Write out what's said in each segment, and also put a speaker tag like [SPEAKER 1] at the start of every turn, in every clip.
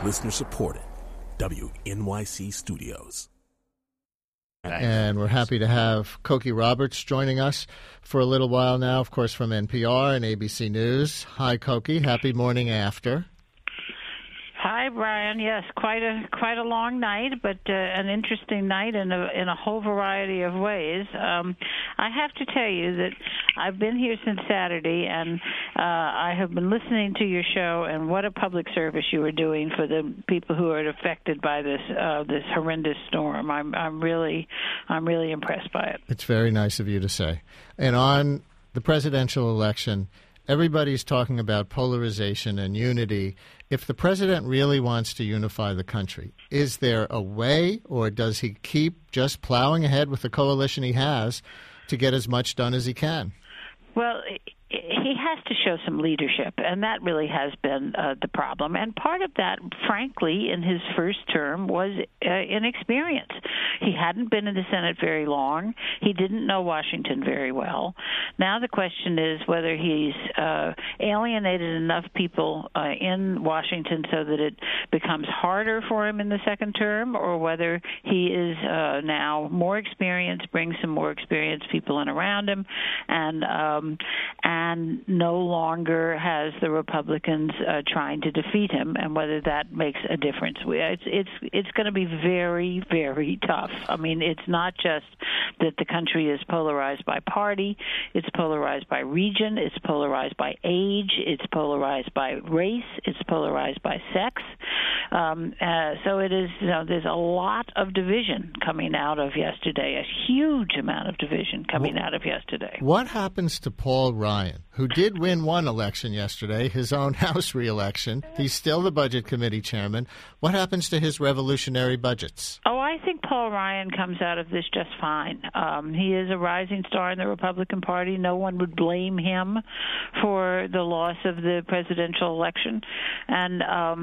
[SPEAKER 1] Listener supported. WNYC Studios.
[SPEAKER 2] And we're happy to have Cokie Roberts joining us for a little while now, of course, from NPR and ABC News. Hi, Cokie. Happy morning after.
[SPEAKER 3] Hi, Brian. Yes, quite a long night, but an interesting night in a whole variety of ways. I have to tell you that I've been here since Saturday, and I have been listening to your show. And what a public service you are doing for the people who are affected by this horrendous storm. I'm really impressed by it.
[SPEAKER 2] It's very nice of you to say. And on the presidential election, everybody's talking about polarization and unity. If the president really wants to unify the country, is there a way, or does he keep just plowing ahead with the coalition he has to get as much done as he can?
[SPEAKER 3] Well, he has to show some leadership, and that really has been the problem. And part of that, frankly, in his first term was inexperience. He hadn't been in the Senate very long. He didn't know Washington very well. Now the question is whether he's alienated enough people in Washington so that it becomes harder for him in the second term, or whether he is now more experienced, brings some more experienced people in around him, and no longer has the Republicans trying to defeat him, and whether that makes a difference. It's going to be very, very tough. I mean, it's not just that the country is polarized by party. It's polarized by region. It's polarized by age. It's polarized by race. It's polarized by sex. So it is. There's a lot of division coming out of yesterday. A huge amount of division coming out of yesterday.
[SPEAKER 2] What happens to Paul Ryan, who did win one election yesterday, his own House re-election? He's still the Budget Committee chairman. What happens to his revolutionary budgets?
[SPEAKER 3] Oh, I think Paul Ryan comes out of this just fine. He is a rising star in the Republican Party. No one would blame him for the loss of the presidential election. And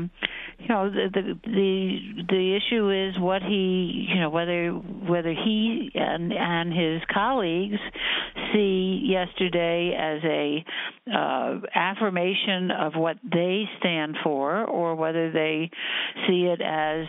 [SPEAKER 3] the issue is what he, whether he and his colleagues see yesterday as a affirmation of what they stand for, or whether they see it as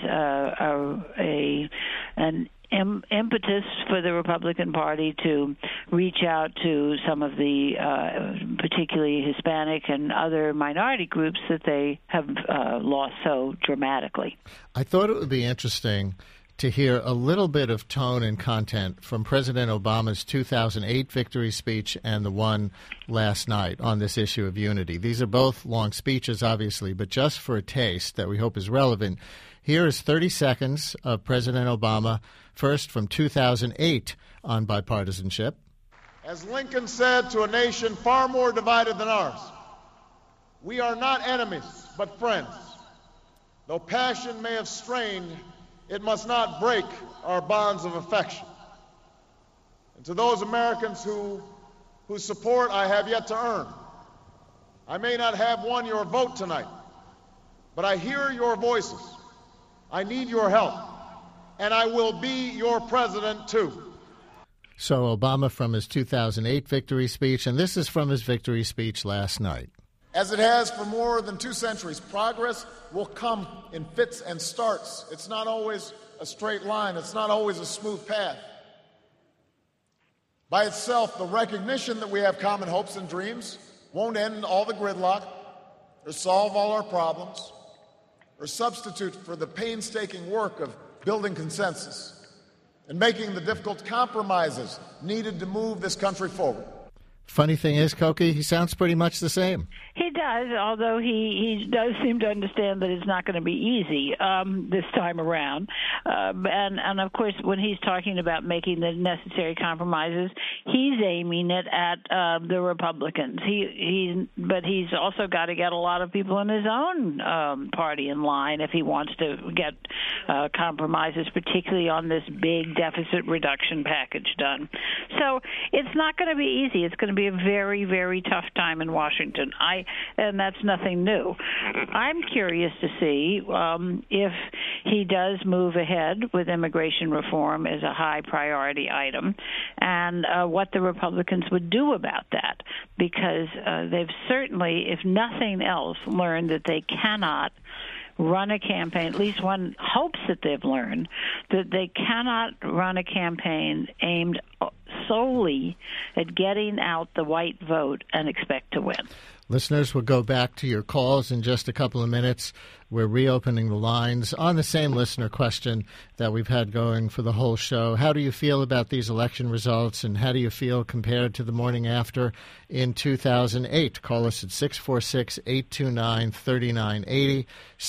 [SPEAKER 3] an impetus for the Republican Party to reach out to some of the particularly Hispanic and other minority groups that they have lost so dramatically.
[SPEAKER 2] I thought it would be interesting to hear a little bit of tone and content from President Obama's 2008 victory speech and the one last night on this issue of unity. These are both long speeches, obviously, but just for a taste that we hope is relevant, here is 30 seconds of President Obama, first from 2008 on bipartisanship.
[SPEAKER 4] As Lincoln said to a nation far more divided than ours, we are not enemies, but friends. Though passion may have strained, it must not break our bonds of affection. And to those Americans whose support I have yet to earn, I may not have won your vote tonight, but I hear your voices. I need your help, and I will be your president too.
[SPEAKER 2] So Obama from his 2008 victory speech, and this is from his victory speech last night.
[SPEAKER 4] As it has for more than 2 centuries, progress will come in fits and starts. It's not always a straight line. It's not always a smooth path. By itself, the recognition that we have common hopes and dreams won't end all the gridlock or solve all our problems or substitute for the painstaking work of building consensus and making the difficult compromises needed to move this country forward.
[SPEAKER 2] Funny thing is, Cokie, he sounds pretty much the same.
[SPEAKER 3] He does, although he does seem to understand that it's not going to be easy this time around. And of course, when he's talking about making the necessary compromises, he's aiming it at the Republicans. But he's also got to get a lot of people in his own party in line if he wants to get compromises, particularly on this big deficit reduction package done. So it's not going to be easy. It's going to be a very, very tough time in Washington. And that's nothing new. I'm curious to see if he does move ahead with immigration reform as a high priority item, and what the Republicans would do about that, because they've certainly, if nothing else, learned that they cannot run a campaign, at least one hopes that they've learned, that they cannot run a campaign aimed solely at getting out the white vote and expect to win.
[SPEAKER 2] Listeners, we'll go back to your calls in just a couple of minutes. We're reopening the lines on the same listener question that we've had going for the whole show. How do you feel about these election results, and how do you feel compared to the morning after in 2008? Call us at 646-829-3980,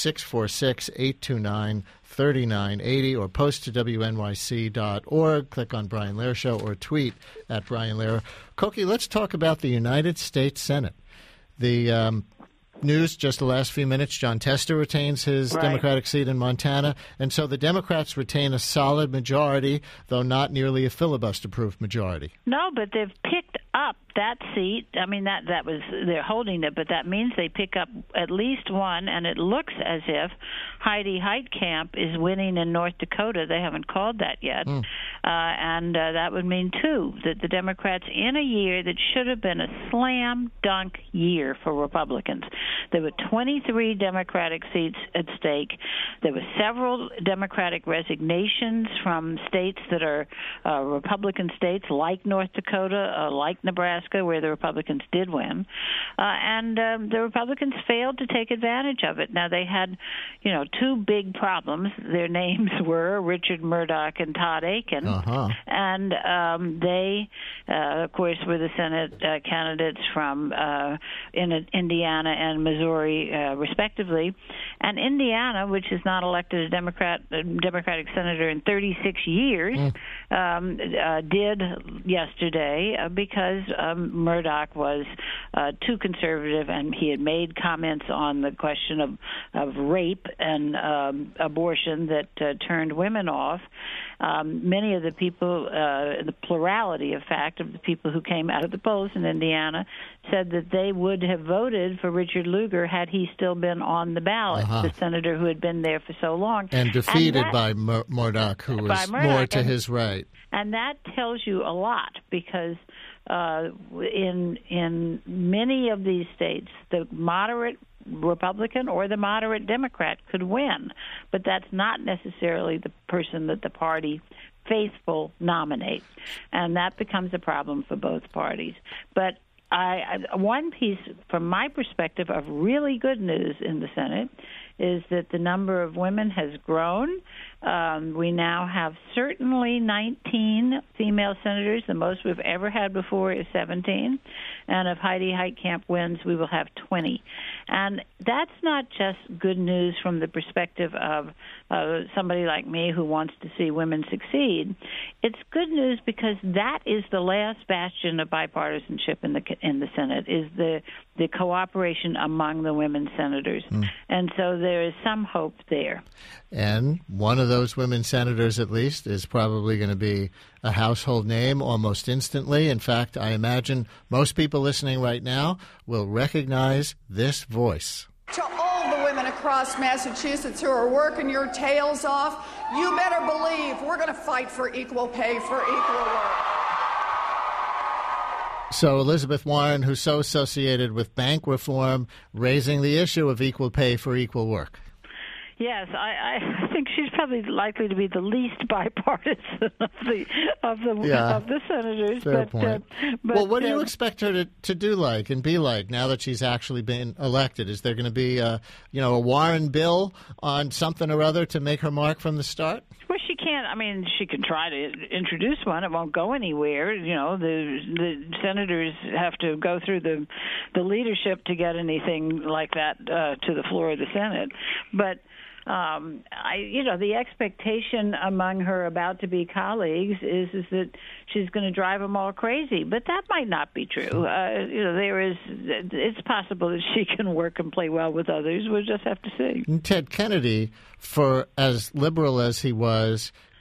[SPEAKER 2] 646-829-3980, or post to WNYC.org. Click on Brian Lehrer Show or tweet at Brian Lehrer. Cokie, let's talk about the United States Senate. The news just the last few minutes, John Tester retains his Democratic seat in Montana, and so the Democrats retain a solid majority, though not nearly a filibuster-proof majority.
[SPEAKER 3] No, but they've picked up that seat. I mean, that was, they're holding it, but that means they pick up at least one, and it looks as if Heidi Heitkamp is winning in North Dakota. They haven't called that yet. And that would mean, too, that the Democrats, in a year that should have been a slam-dunk year for Republicans, there were 23 Democratic seats at stake. There were several Democratic resignations from states that are Republican states, like North Dakota, like Nebraska, where the Republicans did win. And the Republicans failed to take advantage of it. Now, they had, two big problems. Their names were Richard Murdoch and Todd Akin. And they, of course, were the Senate candidates from Indiana and Missouri, respectively. And Indiana, which has not elected a Democratic senator in 36 years, did yesterday because Murdoch was too conservative, and he had made comments on the question of rape and abortion that turned women off. Many of the people, the plurality, in fact, of the people who came out of the polls in Indiana said that they would have voted for Richard Lugar had he still been on the ballot, the senator who had been there for so long.
[SPEAKER 2] And defeated by Murdoch, who was more to his right.
[SPEAKER 3] And that tells you a lot, because in many of these states, the moderate Republican or the moderate Democrat could win, but that's not necessarily the person that the party faithful nominates, and that becomes a problem for both parties. But one piece, from my perspective, of really good news in the Senate is that the number of women has grown. We now have certainly 19 female senators. The most we've ever had before is 17. And if Heidi Heitkamp wins, we will have 20. And that's not just good news from the perspective of somebody like me who wants to see women succeed. It's good news because that is the last bastion of bipartisanship in the Senate, is the cooperation among the women senators. And so there is some hope there.
[SPEAKER 2] And one of those women senators, at least, is probably going to be a household name almost instantly. In fact, I imagine most people listening right now will recognize this voice.
[SPEAKER 5] To all the women across Massachusetts who are working your tails off, you better believe we're going to fight for equal pay for equal work.
[SPEAKER 2] So Elizabeth Warren, who's so associated with bank reform, raising the issue of equal pay for equal work.
[SPEAKER 3] Yes, I think she's probably likely to be the least bipartisan of the senators.
[SPEAKER 2] Fair point. Well, what do you expect her to do and be like now that she's actually been elected? Is there going to be a Warren bill on something or other to make her mark from the start?
[SPEAKER 3] Well, she can't. I mean, she can try to introduce one. It won't go anywhere. The senators have to go through the leadership to get anything like that to the floor of the Senate. But the expectation among her about-to-be colleagues is that she's going to drive them all crazy. But that might not be true. It's possible that she can work and play well with others. We'll just have to see.
[SPEAKER 2] Ted Kennedy, for as liberal as he was,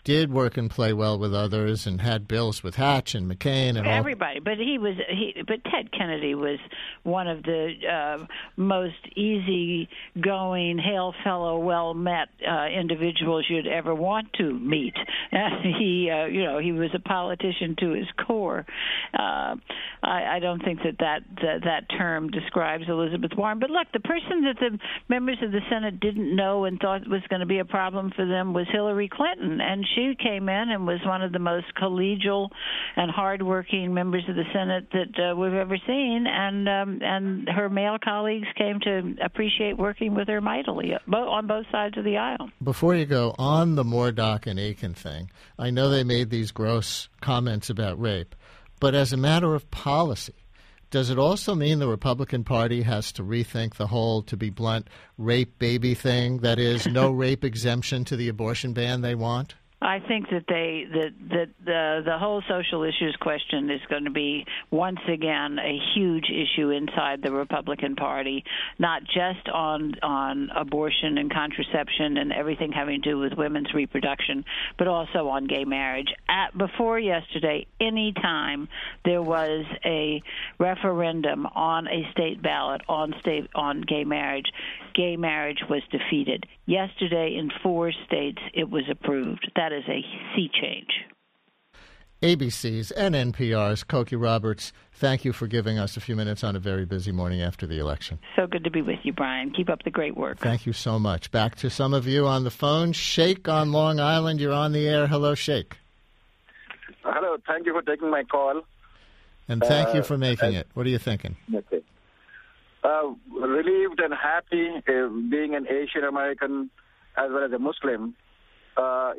[SPEAKER 2] did work and play well with others and had bills with Hatch and McCain and
[SPEAKER 3] everybody. But but Ted Kennedy was one of the most easygoing, hail fellow, well-met individuals you'd ever want to meet. He was a politician to his core. I don't think that term describes Elizabeth Warren. But look, the person that the members of the Senate didn't know and thought was going to be a problem for them was Hillary Clinton, and she came in and was one of the most collegial and hardworking members of the Senate that we've ever seen, and her male colleagues came to appreciate working with her mightily on both sides of the aisle.
[SPEAKER 2] Before you go, on the Murdoch and Aiken thing, I know they made these gross comments about rape, but as a matter of policy, does it also mean the Republican Party has to rethink the whole, to be blunt, rape baby thing? That is, no rape exemption to the abortion ban they want?
[SPEAKER 3] I think that the whole social issues question is going to be once again a huge issue inside the Republican Party, not just on abortion and contraception and everything having to do with women's reproduction, but also on gay marriage. Before yesterday, any time there was a referendum on a state ballot on gay marriage was defeated. Yesterday, in 4 states, it was approved. That is a sea change.
[SPEAKER 2] ABC's and NPR's Cokie Roberts, thank you for giving us a few minutes on a very busy morning after the election.
[SPEAKER 3] So good to be with you, Brian. Keep up the great work.
[SPEAKER 2] Thank you so much. Back to some of you on the phone. Sheikh on Long Island, you're on the air. Hello, Sheikh.
[SPEAKER 6] Hello. Thank you for taking my call.
[SPEAKER 2] And thank you for making it. What are you thinking?
[SPEAKER 6] Okay. Relieved and happy being an Asian American as well as a Muslim. I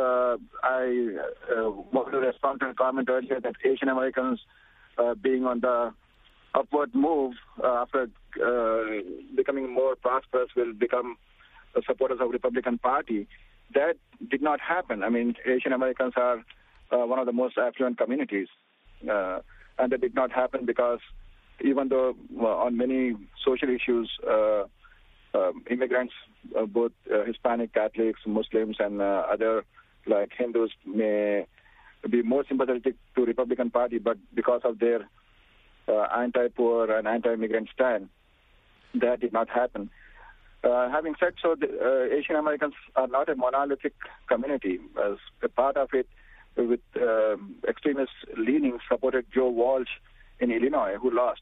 [SPEAKER 6] wanted to respond to a comment earlier that Asian Americans being on the upward move after becoming more prosperous will become supporters of Republican Party. That did not happen. I mean, Asian Americans are one of the most affluent communities. And that did not happen because even though on many social issues, immigrants, both Hispanic, Catholics, Muslims, and other like Hindus may be more sympathetic to Republican Party, but because of their anti-poor and anti-immigrant stand, that did not happen. Having said so, Asian Americans are not a monolithic community. As a part of it, with extremist leanings, supported Joe Walsh in Illinois, who lost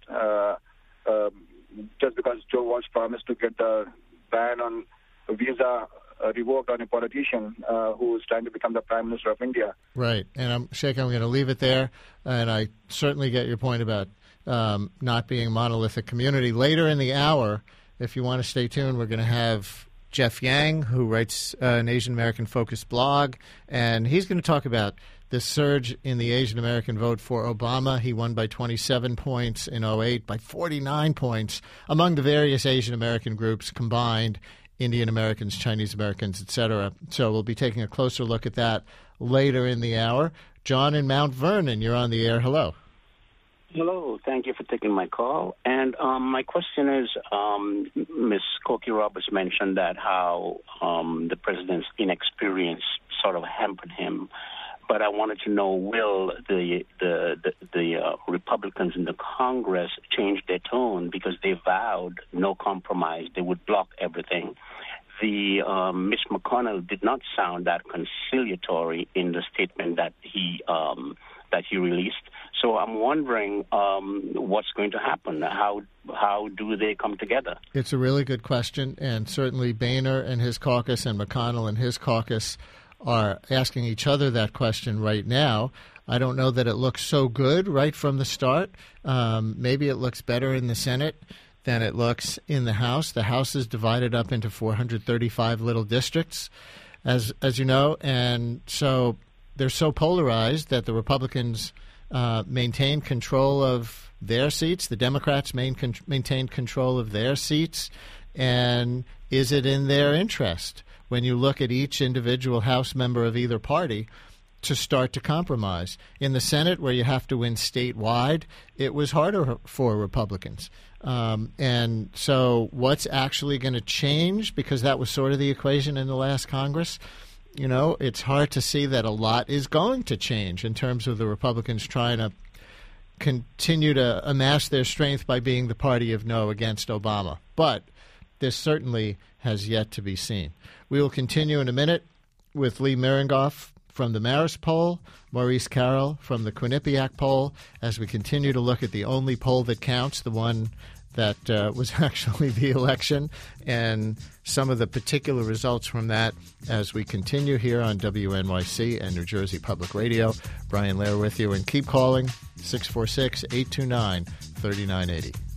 [SPEAKER 6] just because Joe Walsh promised to get the ban on visa revoked on a politician who is trying to become the Prime Minister of India.
[SPEAKER 2] Right. And Sheikh, I'm going to leave it there. And I certainly get your point about not being a monolithic community. Later in the hour, if you want to stay tuned, we're going to have Jeff Yang, who writes an Asian American focused blog, and he's going to talk about the surge in the Asian American vote for Obama. He won by 27 points in 2008, by 49 points among the various Asian American groups combined, Indian Americans, Chinese Americans, etc. So we'll be taking a closer look at that later in the hour. John in Mount Vernon, you're on the air. Hello.
[SPEAKER 7] Hello. Thank you for taking my call. And my question is, Ms. Cokie Roberts mentioned that how the president's inexperience sort of hampered him. But I wanted to know, will the Republicans in the Congress change their tone, because they vowed no compromise, they would block everything. Mitch McConnell did not sound that conciliatory in the statement that he released. So I'm wondering what's going to happen. How do they come together?
[SPEAKER 2] It's a really good question, and certainly Boehner and his caucus and McConnell and his caucus are asking each other that question right now. I don't know that it looks so good right from the start. Maybe it looks better in the Senate than it looks in the House. The House is divided up into 435 little districts, as you know, and so they're so polarized that the Republicans maintain control of their seats. The Democrats maintain control of their seats. And is it in their interest, when you look at each individual House member of either party, to start to compromise? In the Senate, where you have to win statewide, it was harder for Republicans. And so what's actually going to change, because that was sort of the equation in the last Congress, it's hard to see that a lot is going to change in terms of the Republicans trying to continue to amass their strength by being the party of no against Obama. But this certainly has yet to be seen. We will continue in a minute with Lee Miringoff from the Marist poll, Maurice Carroll from the Quinnipiac poll, as we continue to look at the only poll that counts, the one that was actually the election, and some of the particular results from that as we continue here on WNYC and New Jersey Public Radio. Brian Lehrer with you, and keep calling 646-829-3980.